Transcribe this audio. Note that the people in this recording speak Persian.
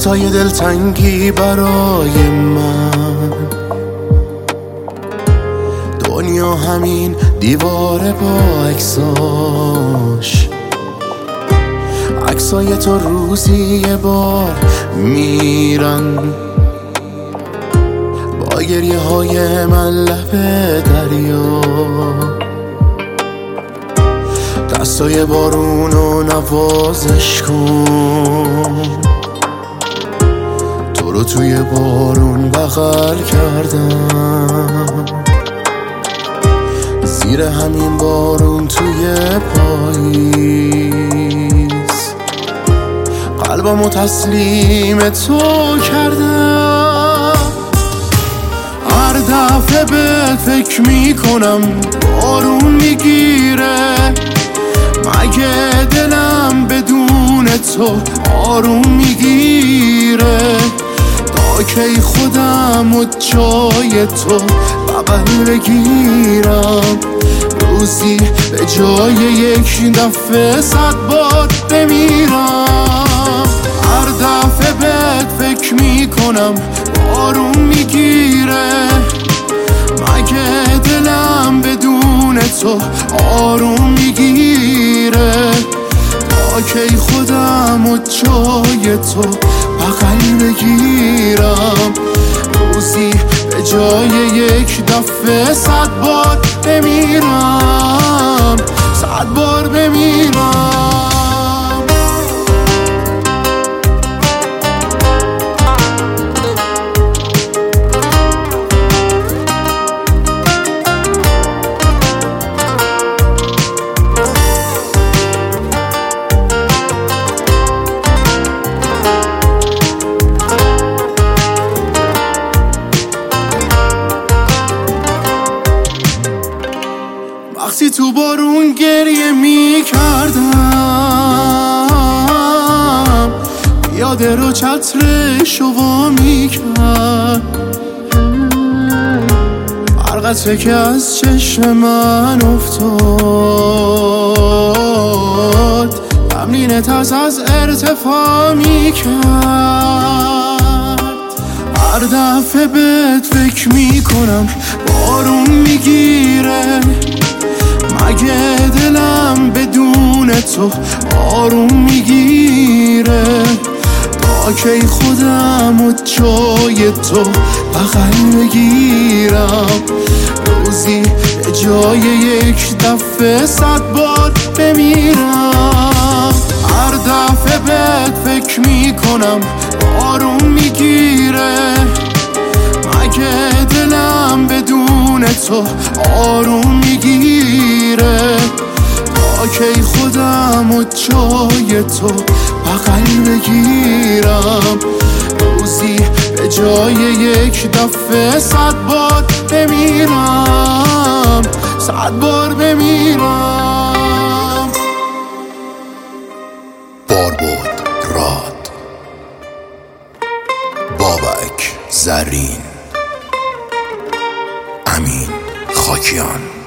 عکسای دلتنگی برای من، دنیا همین دیواره با عکساش. عکسای تو روزی یه بار میرن، با گریه های من لب دریا. دستای بارونو نوازش کن، تو رو توی بارون بغل کردم. زیر همین بارون توی پاییز قلبمو تسلیم تو کردم. هر دفعه بهت فکر میکنم بارون میگیره، مگه دلم بدون تو آروم میگیره؟ تا کی خودم و جای تو بغل بگیرم، روزی به جای یک دفعه 100 بار بمیرم. هر دفعه بهت فکر میکنم بارون میگیره، مگه دلم بدون تو آروم میگیره؟ تا کی خودم و جای تو بغل بگیرم، روزی به جای یک دفعه 100 بار بمیرم، 100 بار بمیرم. وقتی تو بارون گریه می کردم، یاده رو چترش رو وا می کرد. برقطره که از چشم من افتاد، تمرین ترس از ارتفاع می کرد. هر دفعه بهت فکر می کنم بارون میگیره، مگه دلم بدون تو آروم میگیره؟ تا کی خودم و جای تو بغل بگیرم، روزی به جای یک دفعه 100 بار بمیرم. هر دفعه بهت فکر میکنم بارون میگیره، مگه دلم بدون تو آروم میگیره؟ تا کی خودم و جای تو بغل بگیرم، روزی به جای یک دفعه 100 بار بمیرم، 100 بار بمیرم. باربود راد، بابک زرین، امین خاکیان.